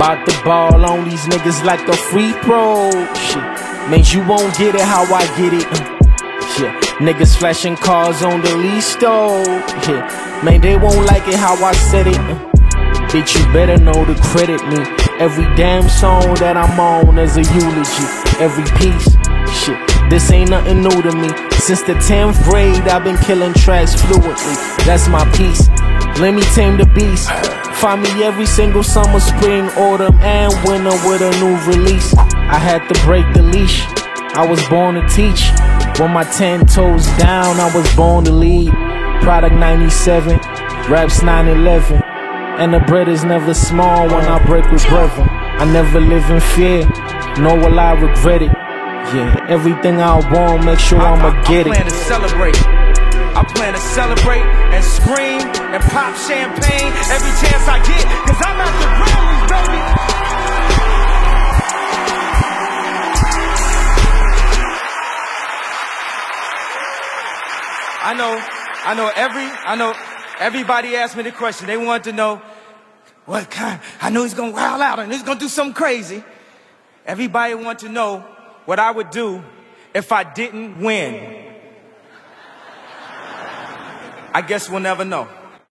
About to ball on these niggas like a free throw. Shit, man, you won't get it how I get it. Yeah, niggas flashing cars on the lease though. Yeah, man, they won't like it how I said it. Bitch, you better know to credit me. Every damn song that I'm on is a eulogy. Every piece, shit, this ain't nothing new to me. Since the 10th grade, I've been killing tracks fluently. That's my piece. Let me tame the beast. Find me every single summer, spring, autumn, and winter with a new release. I had to break the leash. I was born to teach. With my 10 toes down, I was born to lead. Product 97, raps 9/11. And the bread is never small when I break with brethren. I never live in fear, nor will I regret it. Yeah, everything I want, make sure I'ma get it. I plan to celebrate. I plan to celebrate and scream and pop champagne every chance I get, cause I'm at the Grammys, baby. I know everybody asked me the question. They wanted to know what kind. I know he's gonna wild out and he's gonna do something crazy. Everybody want to know what I would do if I didn't win. I guess we'll never know.